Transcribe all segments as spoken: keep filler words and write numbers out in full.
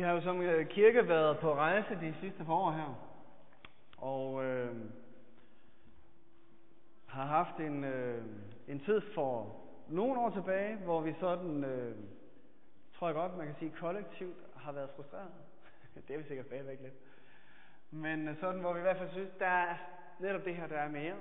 Vi har jo som kirke været på rejse de sidste par år her, og øh, har haft en, øh, en tid for nogle år tilbage, hvor vi sådan, øh, tror jeg godt, man kan sige, kollektivt har været frustreret. Det er vi sikkert stadigvæk lidt. Men sådan, hvor vi i hvert fald synes, der er netop det her, der er mere.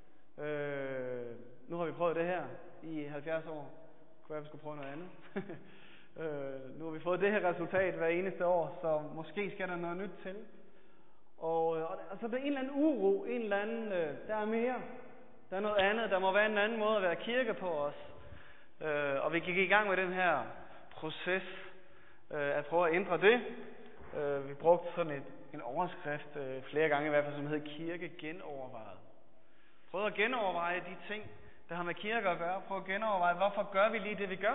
Øh, nu har vi prøvet det her i halvfjerds år. Kunne være, vi skulle prøve noget andet. øh, nu har vi fået det her resultat hver eneste år, så måske skal der noget nyt til. Og, og altså, der er en eller anden uro, en eller anden, øh, der er mere. Der er noget andet, der må være en anden måde at være kirke på os. Øh, og vi gik i gang med den her proces øh, at prøve at ændre det. Øh, vi brugte sådan et, en overskrift øh, flere gange i hvert fald, som hed Kirke genovervejet. Prøv at genoverveje de ting, der har med kirke at gøre. Prøv at genoverveje, hvorfor gør vi lige det, vi gør?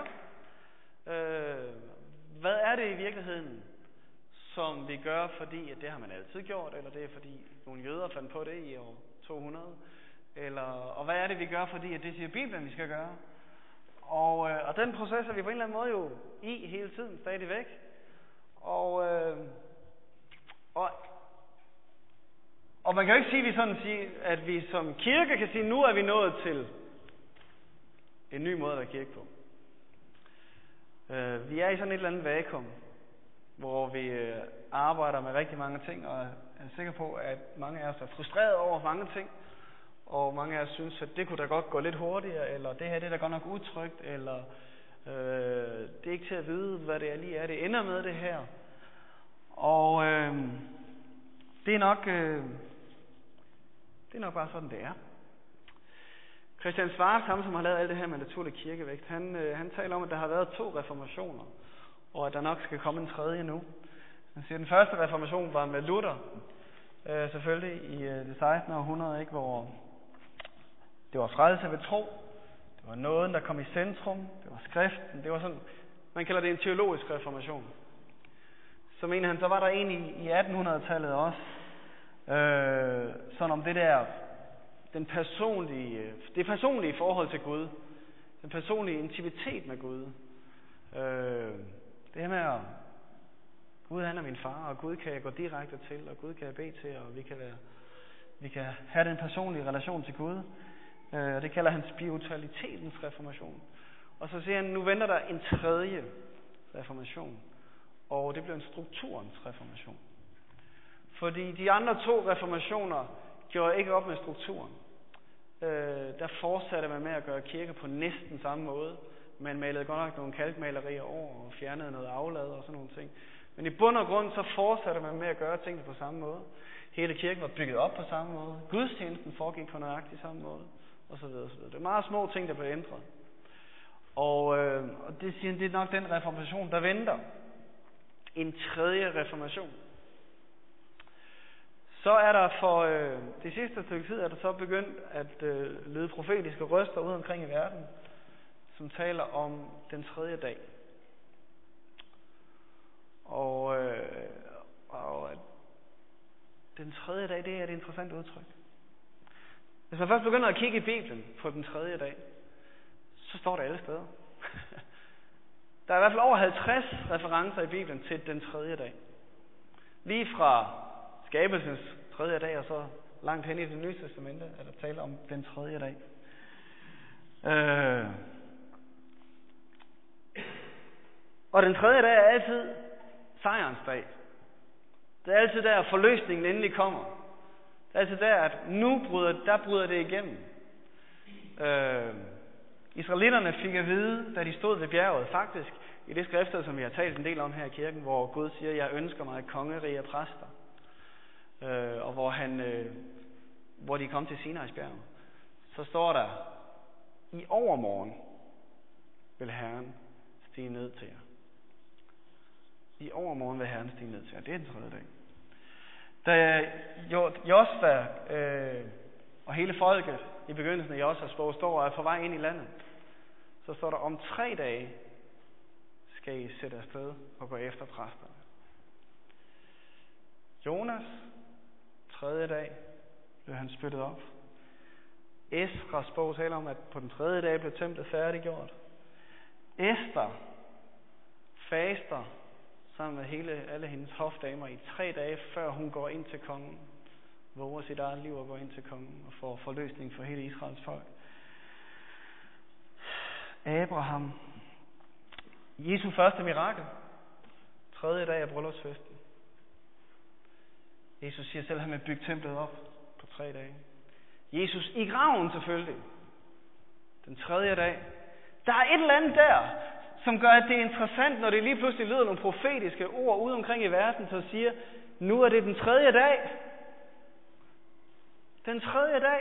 Øh, hvad er det i virkeligheden, som vi gør, fordi at det har man altid gjort, eller det er fordi nogle jøder fandt på det i år to hundrede? Eller, og hvad er det, vi gør, fordi at det siger Bibelen, vi skal gøre? Og, øh, og den proces er vi på en eller anden måde jo i hele tiden, stadigvæk. Og, øh, og, og man kan jo ikke sige, at vi, sådan sige, at vi som kirke kan sige, at nu er vi nået til en ny måde at være kirke på. Øh, vi er i sådan et eller andet vakuum, hvor vi øh, arbejder med rigtig mange ting, og er sikker på, at mange af os er frustreret over mange ting. Og mange af os synes, at det kunne da godt gå lidt hurtigere, eller det her det er da godt nok utrygt, eller øh, det er ikke til at vide, hvad det er lige er, det ender med det her. Og øh, det er nok øh, det er nok bare sådan, det er. Christian Schwarz, ham som har lavet alt det her med naturlig kirkevægt, han, øh, han taler om, at der har været to reformationer, og at der nok skal komme en tredje nu. Han siger, at den første reformation var med Luther, øh, selvfølgelig i øh, det sekstende århundrede, ikke, hvor det var frelse ved tro, det var nåden, der kom i centrum, det var skriften, det var sådan, man kalder det en teologisk reformation. Så mener han, så var der en i, i attenhundredetallet også, øh, sådan om det der, den personlige, det personlige forhold til Gud, den personlige intimitet med Gud. Øh, det her med at, Gud han er min far, og Gud kan jeg gå direkte til, og Gud kan jeg bede til, og vi kan, være, vi kan have den personlige relation til Gud. Øh, det kalder han spiritualitetens reformation. Og så siger han, nu venter der en tredje reformation, og det bliver en strukturens reformation. Fordi de andre to reformationer gjorde ikke op med strukturen. Øh, der fortsatte man med at gøre kirke på næsten samme måde. Man malede godt nok nogle kalkmalerier over og fjernede noget aflad og sådan nogle ting. Men i bund og grund så fortsatte man med at gøre tingene på samme måde. Hele kirken var bygget op på samme måde. Gudstjenesten foregik på nøjagtig samme måde. Og så videre, og så videre. Det er meget små ting, der blev ændret. Og, øh, og det siger det er nok den reformation, der venter. En tredje reformation. Så er der for øh, det sidste stykke tid, er der så begyndt at øh, lyde profetiske røster ud omkring i verden, som taler om den tredje dag. Og, øh, og den tredje dag, det er et interessant udtryk. Hvis man først begynder at kigge i Bibelen på den tredje dag, så står det alle steder. Der er i hvert fald over halvtreds referencer i Bibelen til den tredje dag. Lige fra skabelsens tredje dag, og så langt hen i det nye testamente, er der tale om den tredje dag. Øh. Og den tredje dag er altid sejrens dag. Det er altid der, forløsningen endelig kommer. Det er altid der, at nu bryder, der bryder det igennem. Øh. Israelitterne fik at vide, da de stod ved bjerget, faktisk i det skriftsted, som vi har talt en del om her i kirken, hvor Gud siger, jeg ønsker mig et kongerige af præster. Øh, og hvor, han, øh, hvor de kom til Sinais bjerg, så står der, i overmorgen vil Herren stige ned til jer. I overmorgen vil Herren stige ned til jer. Det er den tredje dag. Da Josva øh, og hele folket i begyndelsen af Josvas bog står og er på vej ind i landet, så står der, om tre dage skal I sætte afsted og gå efter præsterne. Jonas, tredje dag, blev han spyttet op. Esras bog taler om, at på den tredje dag blev templet færdiggjort. Ester faster sammen med hele, alle hendes hofdamer i tre dage, før hun går ind til kongen. Våger sit eget liv og går ind til kongen og får forløsning for hele Israels folk. Abraham. Jesu første mirakel. Tredje dag af bryllupsfesten. Jesus siger selv, at han vil bygge templet op på tre dage. Jesus i graven selvfølgelig. Den tredje dag. Der er et eller andet der, som gør, at det er interessant, når det lige pludselig lyder nogle profetiske ord ude omkring i verden, så siger, nu er det den tredje dag. Den tredje dag.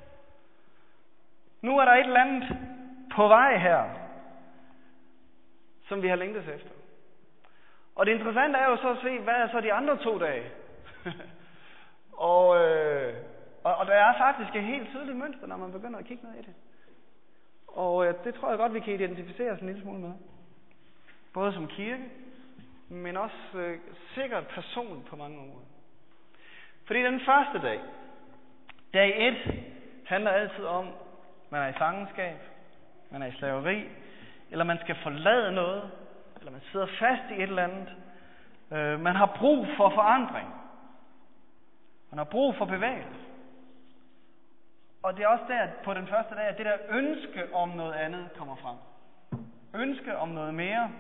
Nu er der et eller andet på vej her, som vi har længtes efter. Og det interessante er jo så at se, hvad er så de andre to dage? og, øh, og, og der er faktisk et helt tydeligt mønster, når man begynder at kigge ned i det. Og øh, det tror jeg godt, vi kan identificere os en lille smule med. Både som kirke, men også øh, sikkert person på mange måder. Fordi den første dag, dag et, handler altid om, man er i fangenskab, man er i slaveri, eller man skal forlade noget, eller man sidder fast i et eller andet. Øh, man har brug for forandring. Man har brug for bevægelse. Og det er også der på den første dag, at det der ønske om noget andet kommer frem. Ønske om noget mere.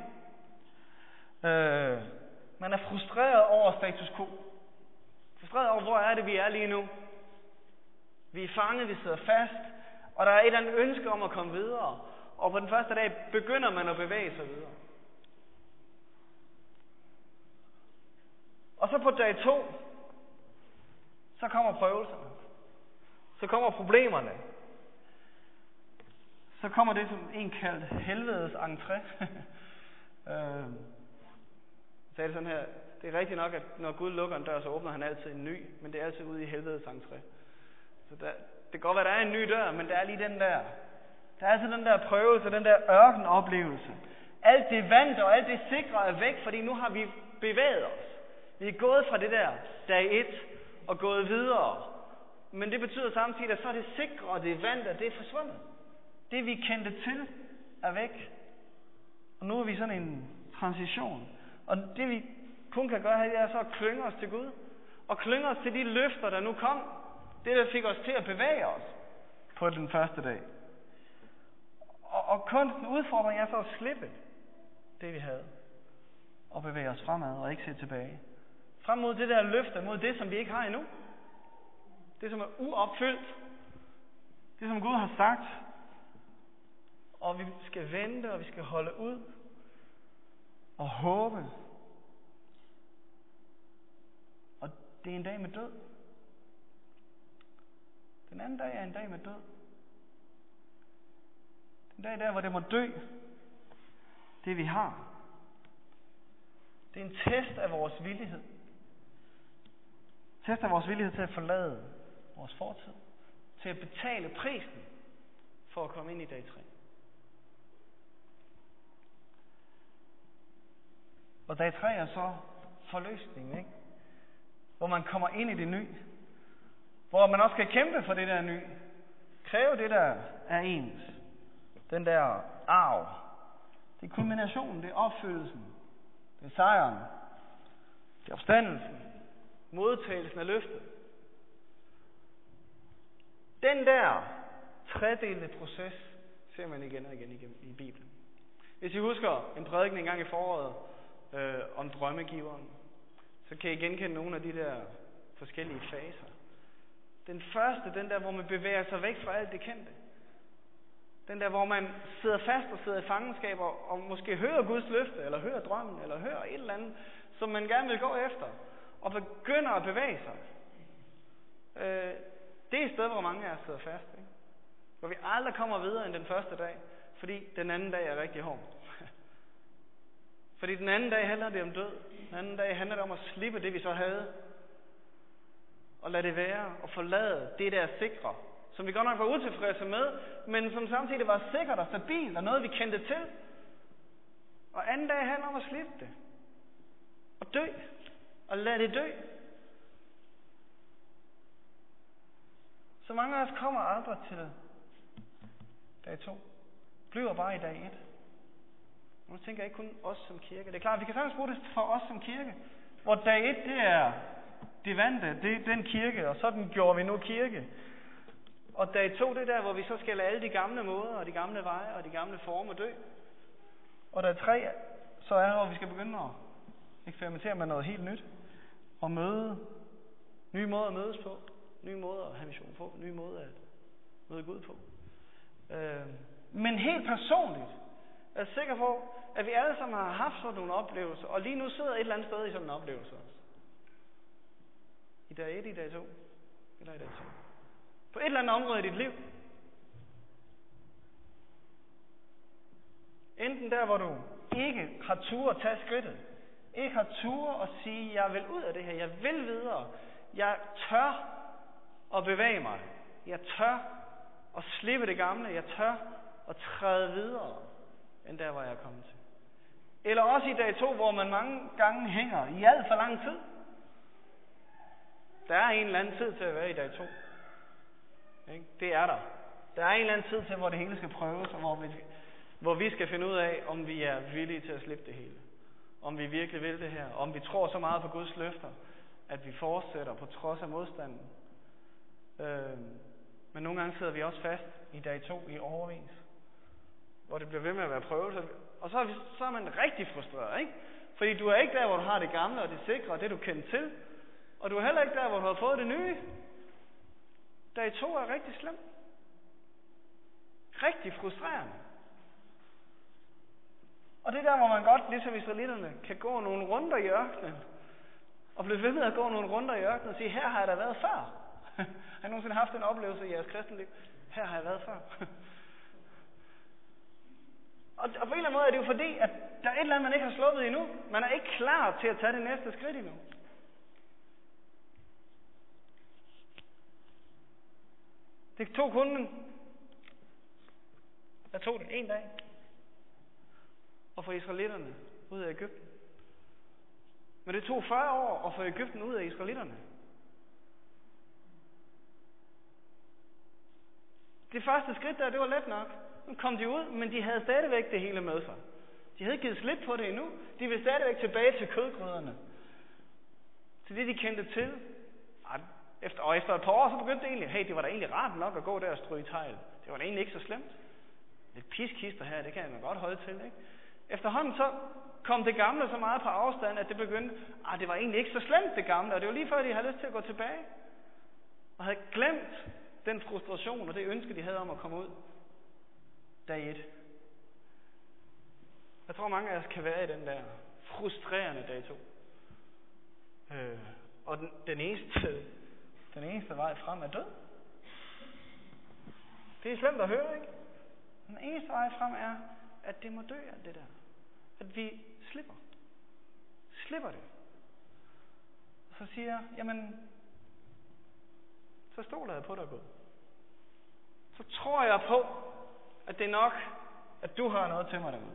Øh, man er frustreret over status quo. Frustreret over, hvor er det, vi er lige nu. Vi er fanget, vi sidder fast, og der er et eller andet ønske om at komme videre. Og på den første dag begynder man at bevæge sig videre. Og så på dag to, så kommer prøvelserne. Så kommer problemerne. Så kommer det, som en kaldt helvedes entré. øh, så er det sådan her, det er rigtigt nok, at når Gud lukker en dør, så åbner han altid en ny, men det er altid ude i helvedes entré. Så der, det kan godt være, at der er en ny dør, men der er lige den der. Der er altid den der prøvelse, den der ørkenoplevelse. Alt det vante og alt det sikre er væk, fordi nu har vi bevæget os. Vi er gået fra det der dag et og gået videre. Men det betyder samtidig, at så er det sikre og det vante, det er forsvundet. Det vi kendte til er væk. Og nu er vi sådan en transition. Og det vi kun kan gøre her, det er så at klynge os til Gud. Og klynge os til de løfter, der nu kom. Det, der fik os til at bevæge os på den første dag. Og, og kunsten udfordring er så at slippe det, vi havde. Og bevæge os fremad og ikke se tilbage. Frem mod det der løfte, mod det, som vi ikke har endnu. Det, som er uopfyldt. Det, som Gud har sagt. Og vi skal vente, og vi skal holde ud. Og håbe. Og det er en dag med død. Den anden dag er en dag med død. Den dag der, hvor det må dø. Det vi har. Det er en test af vores villighed. Test af vores villighed til at forlade vores fortid. Til at betale prisen for at komme ind i dag tre. Og dag tre er så forløsningen, ikke? Hvor man kommer ind i det nye. Hvor man også skal kæmpe for det der nye. Kræve det der er ens. Den der arv. Det er kulminationen, det er opfyldelsen. Det er sejren. Det er opstandelsen. Modtagelsen af løftet. Den der tredelte proces ser man igen og igen i Bibelen. Hvis I husker en prædiken en gang i foråret øh, om drømmegiveren, så kan I genkende nogle af de der forskellige faser. Den første, den der, hvor man bevæger sig væk fra alt det kendte. Den der, hvor man sidder fast og sidder i fangenskab og, og måske hører Guds løfte, eller hører drømmen, eller hører et eller andet, som man gerne vil gå efter, og begynder at bevæge sig. Øh, det er et sted, hvor mange af os sidder fast. Ikke? Hvor vi aldrig kommer videre end den første dag, fordi den anden dag er rigtig hård. Fordi den anden dag handler det om død. Den anden dag handler det om at slippe det, vi så havde. Og lade det være og forlade det der sikre, som vi godt nok var utilfredse med, men som samtidig var sikkert og stabilt og noget, vi kendte til. Og anden dag handler om at slippe det. Og dø. Og lade det dø. Så mange af os kommer aldrig til dag to. Bliver bare i dag et. Nu tænker jeg ikke kun os som kirke. Det er klart, vi kan sagtens bruge det for os som kirke. Hvor dag et, det er det vante, det er den kirke, og sådan gjorde vi nu kirke. Og dag to, det er der, hvor vi så skal lade alle de gamle måder, og de gamle veje, og de gamle former dø. Og dag tre, så er det, hvor vi skal begynde at eksperimentere med noget helt nyt. Og møde nye måder at mødes på, nye måder at have mission på, nye måder at møde Gud på. Øh, men helt personligt er jeg sikker på, at vi alle sammen har haft sådan nogle oplevelser, og lige nu sidder et eller andet sted i sådan en oplevelse også. I dag et, i dag to, eller i dag to. På et eller andet område i dit liv. Enten der, hvor du ikke har tur at tage skridtet, ikke har tur at sige, jeg vil ud af det her, jeg vil videre, jeg tør at bevæge mig, jeg tør at slippe det gamle, jeg tør at træde videre, end der, hvor jeg er kommet til. Eller også i dag to, hvor man mange gange hænger i alt for lang tid. Der er en eller anden tid til at være i dag to. Ikke? Det er der. Der er en eller anden tid til, hvor det hele skal prøves, og hvor vi, hvor vi skal finde ud af, om vi er villige til at slippe det hele. Om vi virkelig vil det her. Om vi tror så meget på Guds løfter, at vi fortsætter på trods af modstanden. Øh, men nogle gange sidder vi også fast i dag to i overvis. Hvor det bliver ved med at være prøvelse. Og så er, vi, så er man rigtig frustreret, ikke? Fordi du er ikke der, hvor du har det gamle og det sikre og det, du kender til. Og du er heller ikke der, hvor du har fået det nye. Dag to er rigtig slemt. Rigtig frustrerende. Og det er der, hvor man godt, ligesom israelitterne, kan gå nogle runder i ørkenen. Og blive ved med at gå nogle runder i ørkenen og sige, her har jeg da været før. Har I nogensinde haft en oplevelse i jeres kristenliv? Her har jeg været før. Og, og på en eller anden måde er det jo fordi, at der er et eller andet, man ikke har sluppet endnu. Man er ikke klar til at tage det næste skridt endnu. Det tog kun en... Jeg tog det en dag. Og få israelitterne ud af Egypten. Men det tog fyrre år at få Egypten ud af israelitterne. Det første skridt der, det var let nok. Nu kom de ud, men de havde stadigvæk det hele med sig. De havde ikke givet slip på det endnu. De ville stadigvæk tilbage til kødgryderne. Til det, de kendte til. Efter, og efter et par år, så begyndte det egentlig, hey, det var da egentlig rart nok at gå der og stryge tegl. Det var da egentlig ikke så slemt. Lidt piskister her, det kan man godt holde til, ikke? Efterhånden så kom det gamle så meget på afstand, at det begyndte, ah, det var egentlig ikke så slemt det gamle, og det var lige før, de havde lyst til at gå tilbage. Og havde glemt den frustration og det ønske, de havde om at komme ud. Dag et. Jeg tror, mange af os kan være i den der frustrerende dag to. Øh, og den, den, eneste, den eneste vej frem er død. Det er slemt at høre, ikke? Den eneste vej frem er, at det må dø alt det der. At vi slipper. Slipper det. Og så siger jeg, jamen, så stoler jeg på dig, Gud. Så tror jeg på, at det er nok, at du har noget til mig derude.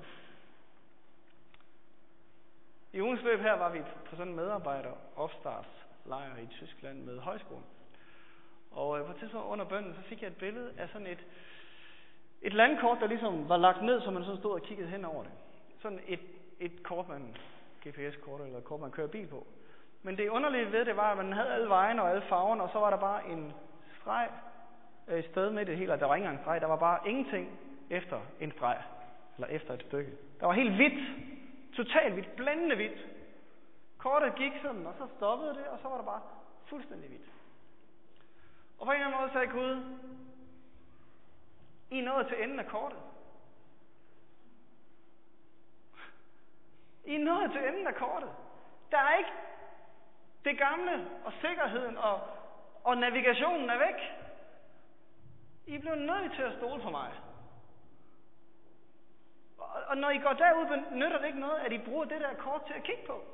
I ugens løb her var vi på sådan en medarbejder opstartslejr i Tyskland med højskolen. Og på et tidspunkt under bønnen, så fik jeg et billede af sådan et, et landkort, der ligesom var lagt ned, så man så stod og kiggede hen over det. Sådan et, et kort, man, G P S-kort eller et kort, man kører bil på. Men det underlige ved det var, at man havde alle vejene og alle farverne, og så var der bare en streg et sted med det hele, og der var ikke engang en streg, der var bare ingenting efter en streg, eller efter et stykke. Der var helt hvidt, totalt hvidt, blændende hvidt. Kortet gik sådan, og så stoppede det, og så var der bare fuldstændig hvidt. Og på en eller anden måde sagde Gud, I er nået til enden af kortet. I er nået til enden af kortet. Der er ikke det gamle, og sikkerheden, og, og navigationen er væk. I bliver nødt til at stole på mig. Og, og når I går derud, nytter det ikke noget, at I bruger det der kort til at kigge på.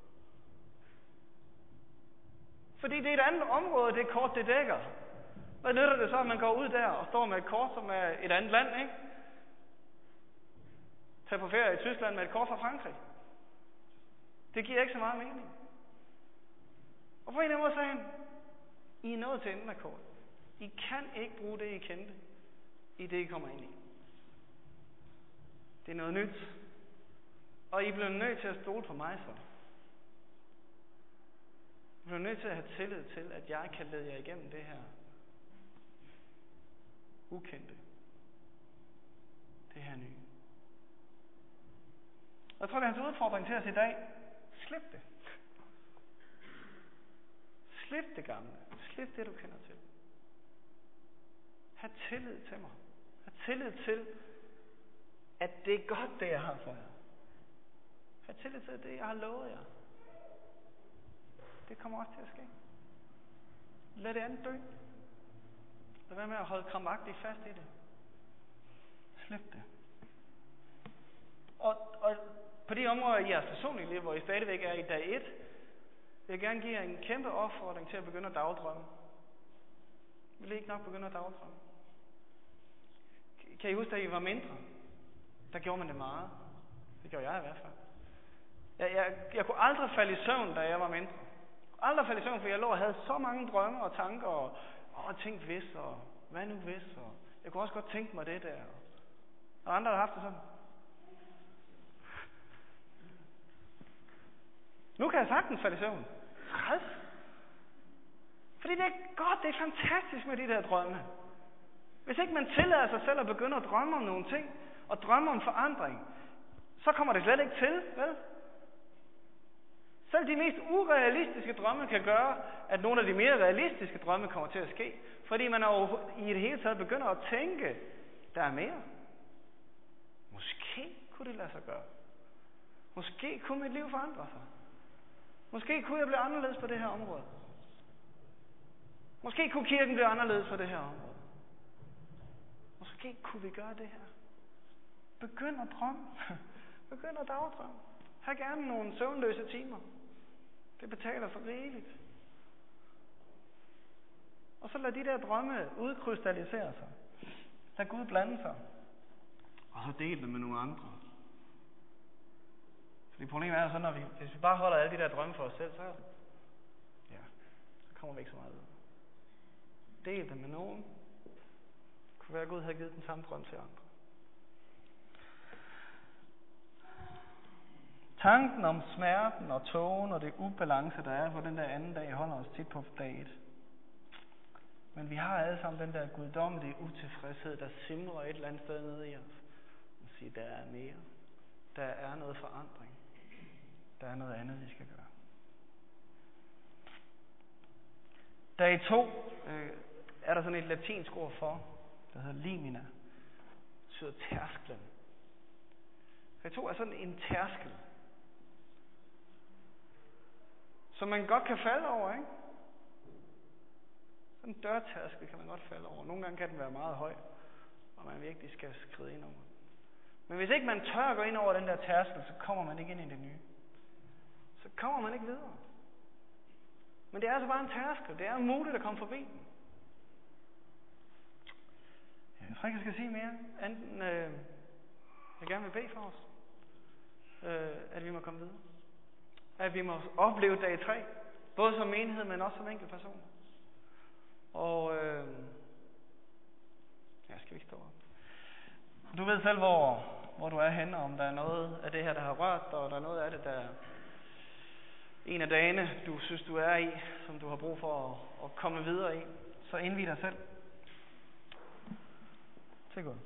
Fordi det er et andet område, det kort det dækker. Hvad nytter det så, at man går ud der og står med et kort, som er et andet land, ikke? Tag på ferie i Tyskland med et kort fra Frankrig. Det giver ikke så meget mening. Og på en eller anden måde sagde han, I er nået til enden af kortet. I kan ikke bruge det, I kendte, i det, I kommer ind i. Det er noget nyt. Og I bliver nødt til at stole på mig så. I bliver nødt til at have tillid til, at jeg kan lede jer igennem det her ukendte. Det her nye. Og jeg tror, det er hans udfordring til os i dag. Slip det. Slip det gamle. Slip det, du kender til. Ha' tillid til mig. Ha' tillid til, at det er godt, det jeg har for jer. Ha' tillid til, at det, jeg har lovet jer, det kommer også til at ske. Lad det andet dø. Lad være med at holde krampagtigt fast i det. Slip det. Og, og på de områder i jeres personlige liv, hvor I stadigvæk er i dag et, vil jeg gerne give jer en kæmpe opfordring til at begynde at dagdrømme. Vil I ikke nok begynde at dagdrømme? Kan I huske, da I var mindre? Der gjorde man det meget. Det gjorde jeg i hvert fald. Jeg, jeg, jeg kunne aldrig falde i søvn, da jeg var mindre. Aldrig falde i søvn, for jeg lå og havde så mange drømme og tanker, og, og tænkte hvis, og hvad nu hvis, og jeg kunne også godt tænke mig det der. Og andre har haft det sådan. Nu kan jeg sagtens falde i søvn. Træls. Fordi det er godt, det er fantastisk med de der drømme. Hvis ikke man tillader sig selv at begynde at drømme om nogle ting, og drømme om forandring, så kommer det slet ikke til, vel? Selv de mest urealistiske drømme kan gøre, at nogle af de mere realistiske drømme kommer til at ske. Fordi man jo i det hele taget begynder at tænke, der er mere. Måske kunne det lade sig gøre. Måske kunne mit liv forandre sig. Måske kunne jeg blive anderledes på det her område. Måske kunne kirken blive anderledes på det her område. Måske kunne vi gøre det her. Begynd at drømme. Begynd at dagdrømme. Ha' gerne nogle søvnløse timer. Det betaler for rigeligt. Og så lad de der drømme udkrystallisere sig. Lad Gud blande sig. Og så del dem med nogle andre. Fordi problemet er så, når vi, hvis vi bare holder alle de der drømme for os selv, så, ja, så kommer vi ikke så meget ud. Del dem med nogen. Det kunne være, at Gud havde givet den samme drøm til andre. Tanken om smerten og tågen og det ubalance, der er på den der anden dag, holder os tit på dag et. Men vi har alle sammen den der guddommelige utilfredshed, der simrer et eller andet sted nede i os. Og siger, der er mere. Der er noget forandring. Der er noget andet, vi skal gøre. Dag to øh, er der sådan et latinsk ord for, der hedder limina. Det betyder tærsklen. Dag to er sådan en tærskel, som man godt kan falde over, ikke? Sådan en dørtærskel kan man godt falde over. Nogle gange kan den være meget høj, og man virkelig skal skride ind over den. Men hvis ikke man tør at gå ind over den der tærskel, så kommer man ikke ind i det nye. Så kommer man ikke videre. Men det er altså bare en tærskel. Det er muligt at komme forbi den. Jeg tror ikke, jeg skal sige mere. Enten øh, jeg gerne vil bede for os. Øh, at vi må komme videre. At vi må opleve dag tre. Både som menighed, men også som enkelte personer. Og øh, ja, skal vi ikke stå op? Du ved selv, hvor, hvor du er henne, om der er noget af det her, der har rørt dig, og der er noget af det, der er en af dagene, du synes, du er i, som du har brug for at, at komme videre i. Så indvig dig selv. Til Gud.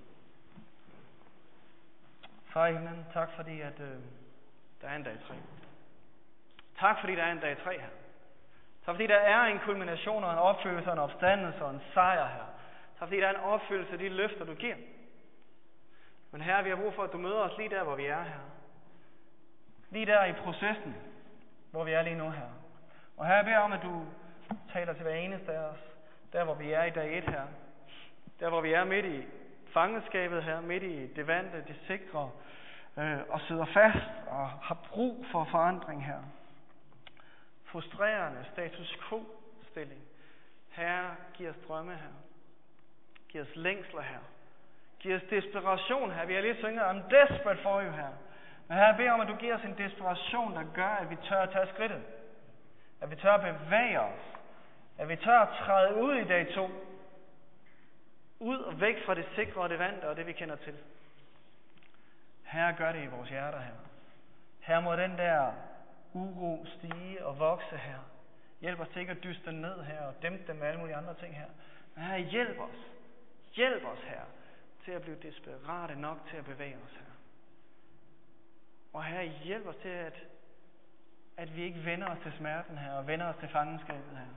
Far i himlen, tak fordi, at øh, der er en dag tre. Tak fordi, der er en dag tre her. Tak fordi, der er en kulmination og en opfyldelse og en opstandelse og en sejr her. Tak fordi, der er en opfyldelse af de løfter, du giver. Men Herre, vi har brug for, at du møder os lige der, hvor vi er her. Lige der i processen, hvor vi er lige nu her. Og Herre, jeg beder om, at du taler til hver eneste af os. Der, hvor vi er i dag et her. Der, hvor vi er midt i fangenskabet her, midt i det vante, det sikre, øh, og sidder fast og har brug for forandring her. Frustrerende status quo-stilling. Herre, giv os drømme her. Giv os længsler her. Giv os desperation her. Vi har lige synget om desperate for you her. Men Herre, jeg beder om, at du giver os en desperation, der gør, at vi tør at tage skridtet. At vi tør at bevæge os. At vi tør at træde ud i dag to. Ud og væk fra det sikre og det vante og det, vi kender til. Herre, gør det i vores hjerter her. Her må den der uro stige og vokse her. Hjælp os til ikke at dyste den ned her og dæmpe dem med alle mulige andre ting her. Men her, hjælp os. Hjælp os her til at blive desperate nok til at bevæge os her. Og her, hjælp os til at, at vi ikke vender os til smerten her og vender os til fangenskabet her.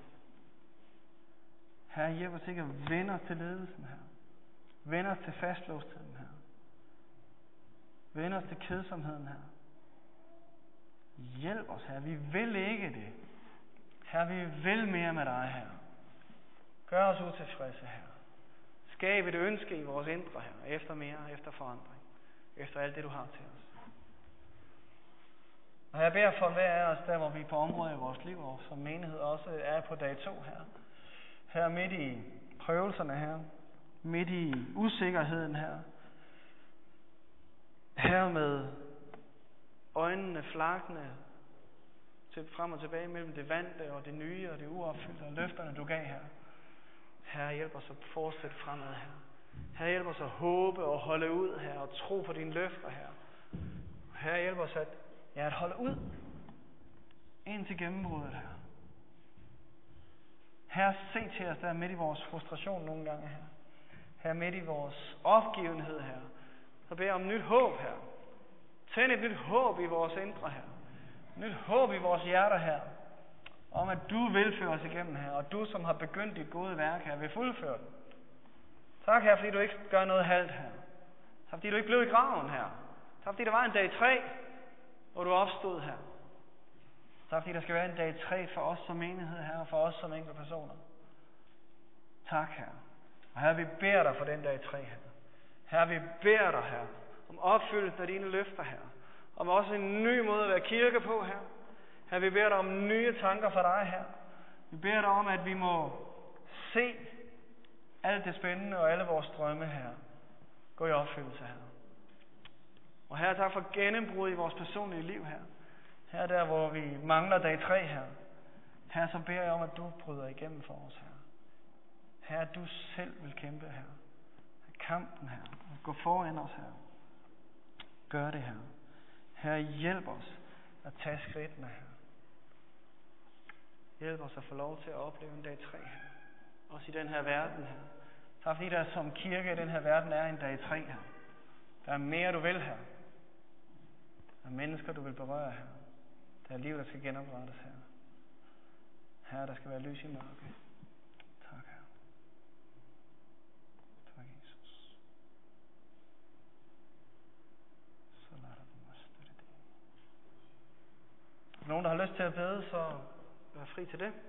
Her, hjælp os ikke at vende os til ledelsen her. Vende os til fastlåstheden her. Vende os til kedsomheden her. Hjælp os her. Vi vil ikke det. Her, vi vil mere med dig her. Gør os utilfredse her. Skab et ønske i vores indre her. Efter mere, efter forandring. Efter alt det, du har til os. Og jeg beder for hver af os, der hvor vi på området i vores liv, og som menighed også er på dag to her. Her midt i prøvelserne her. Midt i usikkerheden her. Her med øjnene flakkende til frem og tilbage mellem det vante og det nye og det uopfyldte og løfterne du gav her. Herre, hjælp os at fortsætte fremad her. Herre, hjælp os at håbe og holde ud her og tro på dine løfter her. Herre, hjælp os at, ja, at holde ud ind til gennembruddet her. Herre, se til os der midt i vores frustration nogle gange her. Her midt i vores opgivenhed her. Så beder jeg om nyt håb her. Tænd et nyt håb i vores indre her. Nyt håb i vores hjerter her. Om at du vil føre os igennem her. Og du som har begyndt dit gode værk her, vil fuldføre det. Tak her, fordi du ikke gør noget halvt her. Tak fordi du ikke blev i graven her. Tak fordi der var en dag tre, hvor du opstod her. Tak fordi der skal være en dag tre for os som menighed her, og for os som enkelte personer. Tak her. Og her vi beder dig for den dag tre her. Her vi beder dig her om opfyldelsen af dine løfter her. Om også en ny måde at være kirke på her. Her vi beder dig om nye tanker for dig her. Vi beder dig om, at vi må se alt det spændende og alle vores drømme her gå i opfyldelse her. Og her tak for gennembrud i vores personlige liv her. Her der, hvor vi mangler dag tre her. Her så beder jeg om, at du bryder igennem for os her. Her du selv vil kæmpe her. Kampen her. Gå foran os her. Gør det her. Her hjælp os at tage skridtene her. Hjælp os at få lov til at opleve en dag tre her. Også i den her verden her. Så fordi der som kirke i den her verden er en dag tre her. Der er mere du vil her. Der er mennesker du vil berøre her. Der er liv der skal genoprettes her. Her der skal være lys i mørke. Tak her. Tak Jesus. Så lad dig mig støtte det. Hvis nogen der har lyst til at bede, så vær fri til det.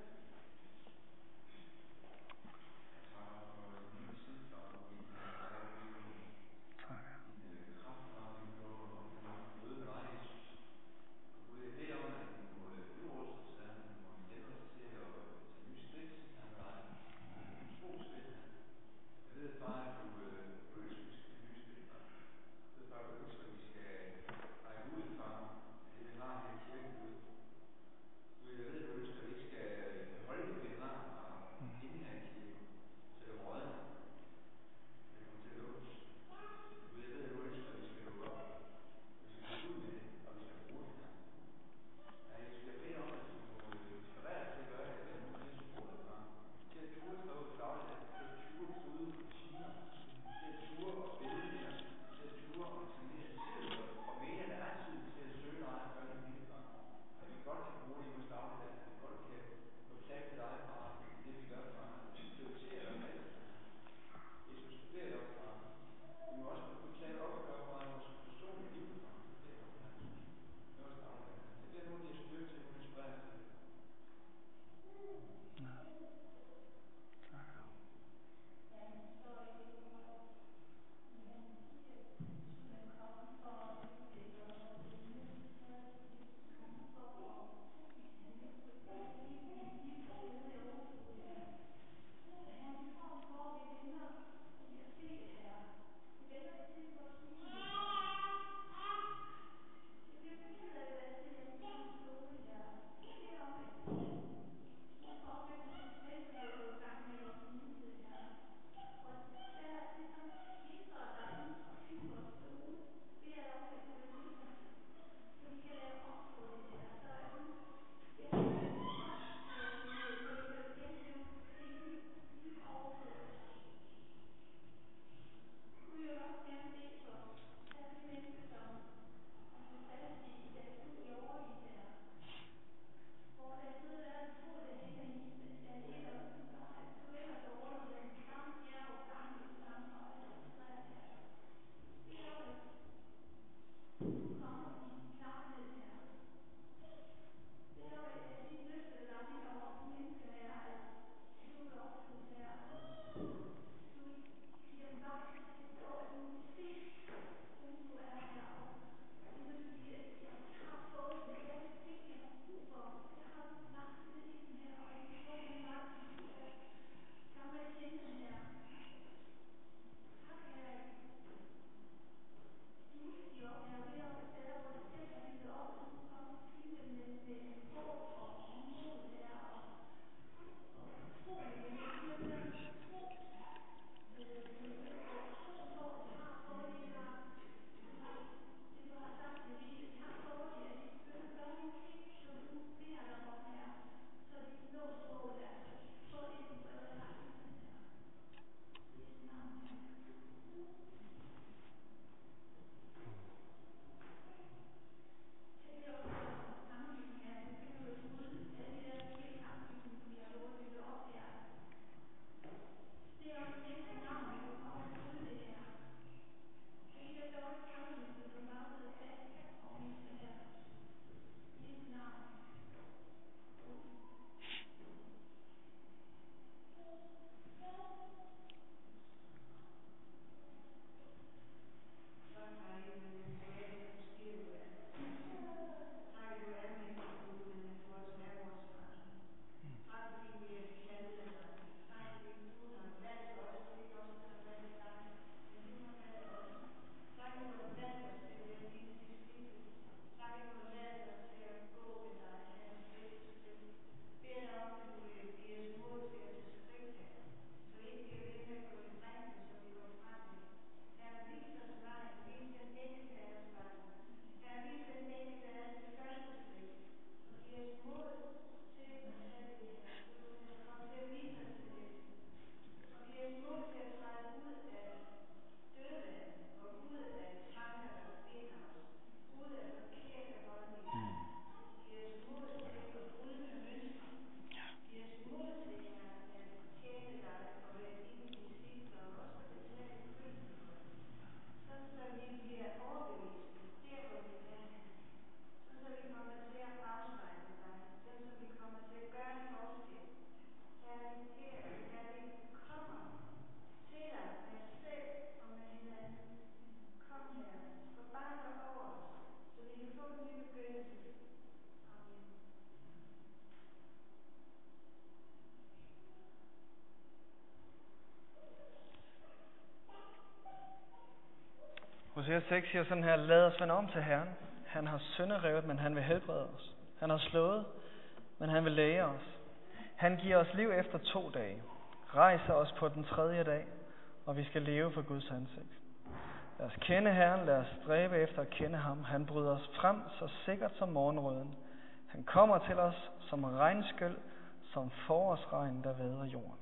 Hosea seks siger sådan her: lad os vende om til Herren. Han har synderevet, men han vil helbrede os. Han har slået, men han vil læge os. Han giver os liv efter to dage, rejser os på den tredje dag, og vi skal leve for Guds ansigt. Lad os kende Herren, lad os stræbe efter at kende ham. Han bryder os frem så sikkert som morgenrøden. Han kommer til os som regnskyl, som forårsregn, der vædrer jorden.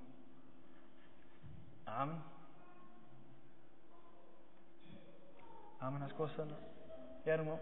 Amen. Amen. Har skåret sådan. Ja, du må.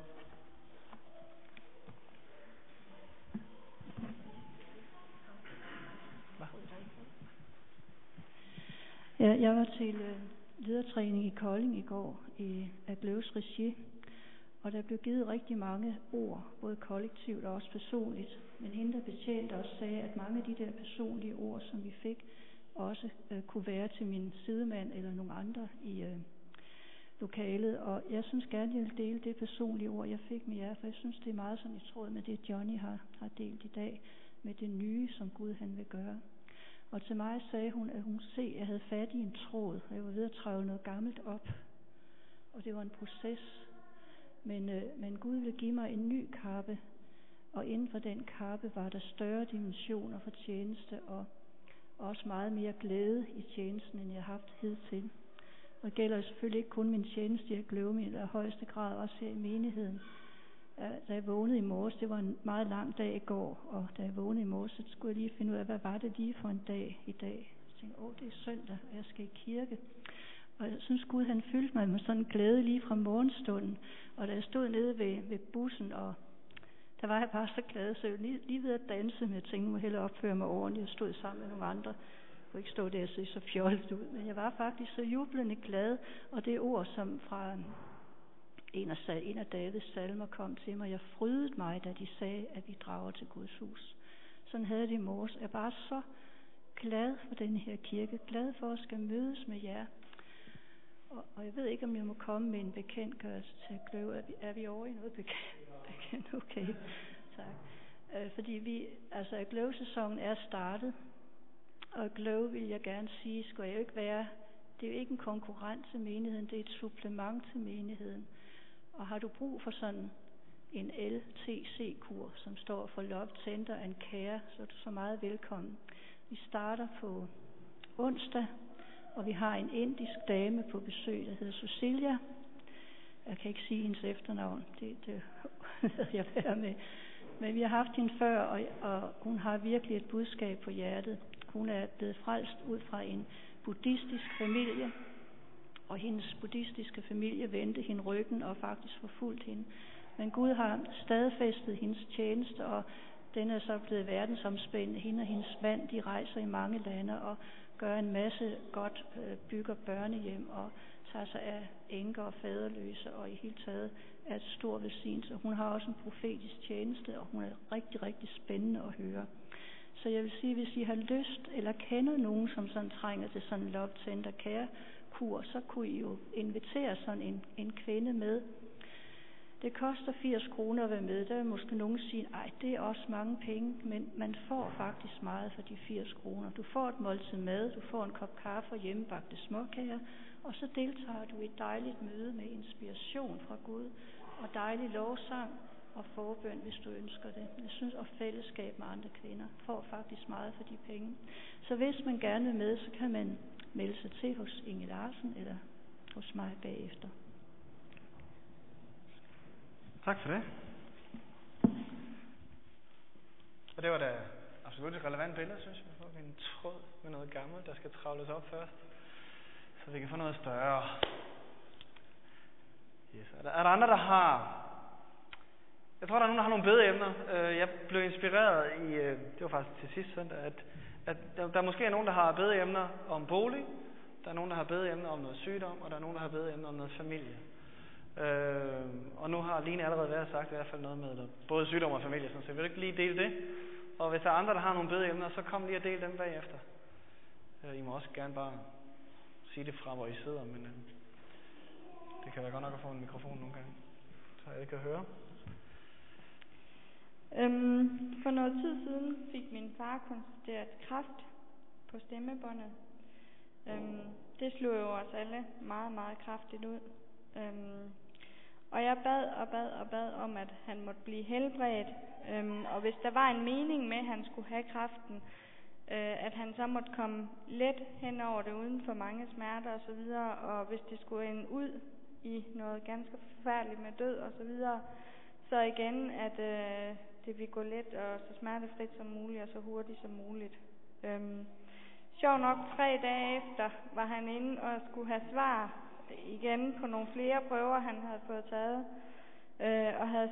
Ja, jeg var til øh, ledertræning i Kolding i går i Agløves regi, og der blev givet rigtig mange ord, både kollektivt og også personligt. Men hende, der betjente, også sagde, at mange af de der personlige ord, som vi fik, også øh, kunne være til min sidemand eller nogle andre i øh, lokalet. Og jeg synes gerne, jeg vil dele det personlige ord, jeg fik med jer, for jeg synes, det er meget sådan i tråd med det, Johnny har, har delt i dag, med det nye, som Gud han vil gøre. Og til mig sagde hun, at hun kunne se, at jeg havde fat i en tråd, og jeg var ved at trævle noget gammelt op. Og det var en proces. Men, øh, men Gud ville give mig en ny kappe, og inden for den kappe var der større dimensioner for tjeneste, og også meget mere glæde i tjenesten, end jeg har haft hidtil. Og det gælder selvfølgelig ikke kun min tjeneste i Gløve, men i højeste grad også her i menigheden. Da jeg vågnede i morges, det var en meget lang dag i går, og da jeg vågnede i morges, så skulle jeg lige finde ud af, hvad var det lige for en dag i dag. Jeg tænkte, åh, det er søndag, og jeg skal i kirke. Og jeg synes, Gud han fyldte mig med sådan en glæde lige fra morgenstunden. Og da jeg stod nede ved, ved bussen, og der var jeg bare så glad, så jeg var lige, lige ved at danse, men jeg tænkte, jeg må hellere opføre mig ordentligt. Jeg stod sammen med nogle andre. Jeg kunne ikke stå der og se så fjollet ud, men jeg var faktisk så jublende glad, og det ord, som fra En af, en af Davids salmer kom til mig. Jeg frydede mig, da de sagde, at vi drager til Guds hus. Sådan havde det i morges. Jeg er bare så glad for den her kirke. Glad for at skal mødes med jer. Og, og jeg ved ikke, om jeg må komme med en bekendtgørelse til Gløve. Er vi, er vi over i noget bekendt? Okay, tak. Øh, fordi vi, altså Gløve-sæsonen er startet. Og Gløve vil jeg gerne sige, skulle jeg jo ikke være. Det er jo ikke en konkurrent til menigheden, det er et supplement til menigheden. Og har du brug for sådan en L T C-kur, som står for Love, Tender and Care, så er du så meget velkommen. Vi starter på onsdag, og vi har en indisk dame på besøg, der hedder Cecilia. Jeg kan ikke sige hendes efternavn, det, det lader jeg være med. Men vi har haft hende før, og, og hun har virkelig et budskab på hjertet. Hun er blevet frelst ud fra en buddhistisk familie, og hendes buddhistiske familie vendte hende ryggen og faktisk forfulgt hende. Men Gud har stadfæstet hendes tjeneste, og den er så blevet verdensomspændende. Hende og hendes mand, de rejser i mange lande og gør en masse godt, bygger børnehjem og tager sig af enker og faderløse, og i hele taget er et stor velsignelse. Hun har også en profetisk tjeneste, og hun er rigtig, rigtig spændende at høre. Så jeg vil sige, hvis I har lyst eller kender nogen, som sådan trænger til sådan en Love, Tender, Care kur, så kunne I jo invitere sådan en, en kvinde med. Det koster firs kroner at være med. Der vil måske nogen sige, ej, det er også mange penge, men man får faktisk meget for de firs kroner. Du får et måltid mad, du får en kop kaffe og hjemmebagte småkager, og så deltager du i et dejligt møde med inspiration fra Gud, og dejlig lovsang og forbøn, hvis du ønsker det. Jeg synes, at fællesskab med andre kvinder får faktisk meget for de penge. Så hvis man gerne vil med, så kan man melde sig til hos Inge Larsen eller hos mig bagefter. Tak for det. Og det var da absolut et relevant billede, synes jeg. Vi får en tråd med noget gammelt, der skal travles op først, så vi kan få noget større. Yes. Er, der, er der andre, der har... Jeg tror, der er nogen, der har nogle bedeemner. Jeg blev inspireret i... Det var faktisk til sidste søndag, at, at der, der måske er nogen, der har bedeemner om bolig, der er nogen, der har bedeemner om noget sygdom, og der er nogen, der har bedeemner om noget familie. Øh, og nu har Line allerede været sagt i hvert fald noget med det, både sygdom og familie, så jeg vil ikke lige dele det. Og hvis der er andre, der har nogle bedeemner, så kom lige og del dem bagefter. Øh, I må også gerne bare sige det fra, hvor I sidder, men øh, det kan være godt nok at få en mikrofon nogle gange, så jeg kan høre. Øhm, for noget tid siden fik min far konstateret kræft på stemmebåndet. Øhm, det slog jo os alle meget, meget kraftigt ud. Øhm, og jeg bad og bad og bad om, at han måtte blive helbredt. Øhm, og hvis der var en mening med, at han skulle have kræften, øh, at han så måtte komme let hen over det, uden for mange smerter og så videre. Og hvis det skulle ende ud i noget ganske forfærdeligt med død og så videre, så igen, at øh, det ville gå let og så smertefrit som muligt og så hurtigt som muligt. Øhm, sjov nok, tre dage efter var han inde og skulle have svar igen på nogle flere prøver, han havde fået taget, øh, og havde